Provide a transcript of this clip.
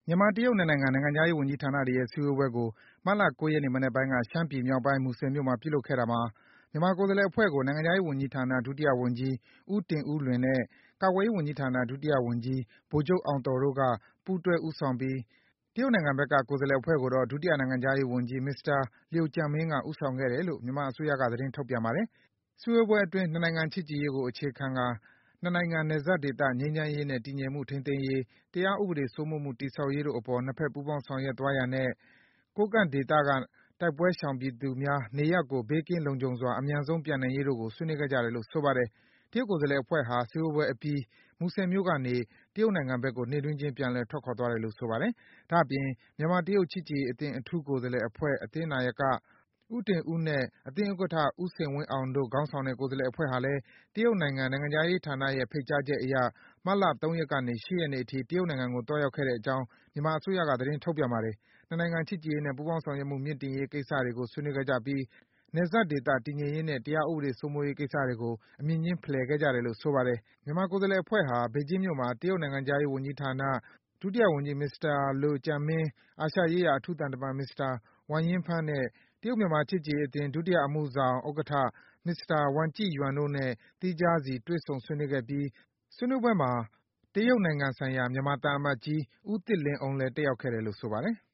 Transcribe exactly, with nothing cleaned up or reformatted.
မြန်မာ-တရုတ် နှစ်နိုင်ငံ နိုင်ငံခြားရေးဝန်ကြီးဌာနတွေရဲ့ စည်းဝေးပွဲကို မတ်လ ၉ ရက်နေ့ မနက်ပိုင်းက ရှမ်းပြည်မြောက်ပိုင်း၊ မူဆယ်မြို့မှာ ပြုလုပ်ခဲ့တာမှာ မြန်မာကိုယ်စားလှယ်အဖွဲ့ကို နိုင်ငံခြားရေးဝန်ကြီးဌာန ဒုတိယဝန်ကြီး ဦးတင်ဦးလွင်နဲ့ ကာကွယ်ရေးဝန်ကြီးဌာန ဒုတိယဝန်ကြီး ဗိုလ်ချုပ်အောင်သော်တို့က ပူးတွဲဦးဆောင်ပြီး တရုတ်နိုင်ငံဘက်က ကိုယ်စားလှယ်အဖွဲ့ကိုတော့ ဒုတိယနိုင်ငံခြားရေးဝန်ကြီး မစ္စတာလျိုကျန်မင်းက ဦးဆောင်ခဲ့တယ်လို့ မြန်မာအစိုးရက သတင်းထုတ်ပြန်ပါတယ်။ စည်းဝေးပွဲအတွင်း နှစ်နိုင်ငံချစ်ကြည်ရေးကို အခြေခံကာ နှစ်နိုင်ငံ နယ်စပ်ဒေသ ငြိမ်းချမ်းရေးနဲ့ တည်ငြိမ်မှု ထိန်းသိမ်းရေး၊ တရားဥပဒေစိုးမိုးမှု တည်ဆောက်ရေးတို့အပေါ် နှစ်ဘက် ပူးပေါင်းဆောင်ရွက်သွားရန်နဲ့ ကိုးကန့်ဒေသက တိုက်ပွဲရှောင်ပြည်သူများ နေရပ်ကို ဘေးကင်းလုံခြုံစွာ အမြန်ဆုံးပြန်နိုင်ရေးတို့ကို ဆွေးနွေးခဲ့ကြတယ်လို့ ဆိုပါတယ်။ တရုတ်ကိုယ်စားလှယ်အဖွဲ့ဟာ စည်းဝေးပွဲအပြီး မူဆယ်မြို့ကနေ တရုတ်နိုင်ငံဘက်ကို နေ့တွင်းချင်း ပြန်လည် ထွက်ခွာသွားတယ်လို့ ဆိုပါတယ်။ ဒါ့အပြင် မြန်မာ-တရုတ် ချစ်ကြည်ရေးအသင်း အထူးကိုယ်စားလှယ်အဖွဲ့ အသင်းနာယက ဦးတင်ဦးနဲ့ အသင်းဥက္ကဋ္ဌ ဦးစိန်ဝင်းအောင်တို့ ခေါင်းဆောင်တဲ့ ကိုယ်စားလှယ်အဖွဲ့ဟာလည်း တရုတ်နိုင်ငံ နိုင်ငံခြားရေးဌာနရဲ့ ဖိတ်ကြားချက်အရ မတ်လ ၃ ရက်ကနေ ၈ ရက်နေ့အထိ တရုတ်နိုင်ငံကို သွားရောက်ခဲ့တဲ့အကြောင်း မြန်မာအစိုးရက သတင်းထုတ်ပြန်ပါတယ်။ နှစ်နိုင်ငံ ချစ်ကြည်ရေးနဲ့ ပူးပေါင်းဆောင်ရွက်မှု မြှင့်တင်ရေးကိစ္စတွေကို ဆွေးနွေးခဲ့ကြပြီး နယ်စပ်ဒေသ တည်ငြိမ်ရေးနဲ့ တရားဥပဒေစိုးမိုးရေးကိစ္စတွေကို အမြင်ချင်းဖလှယ်ခဲ့ကြတယ်လို့ ဆိုပါတယ်။ မြန်မာကိုယ်စားလှယ်အဖွဲ့ဟာ ဘေဂျင်းမြို့မှာ တရုတ်နိုင်ငံခြားရေးဝန်ကြီးဌာန ဒုတိယဝန်ကြီး မစ္စတာလျိုကျန်မင်း၊ အာရှရေးရာ အထူးသံတမန် မစ္စတာ ဝမ်ယင်းဖန်းနဲ့ တရုတ်-မြန်မာ ချစ်ကြည်ရေးအသင်း ဒုတိယအမှုဆောင် ဥက္ကဋ္ဌ မစ္စတာ ဝမ်ကျိယွမ်တို့နဲ့ သီးခြားစီ တွေ့ဆုံဆွေးနွေးခဲ့ပြီး ဆွေးနွေးပွဲမှာ တရုတ်နိုင်ငံဆိုင်ရာ မြန်မာသံအမတ်ကြီး ဦးသစ်လင်းအုန်းလည်း တက်ရောက်ခဲ့တယ်လို့ ဆိုပါတယ်။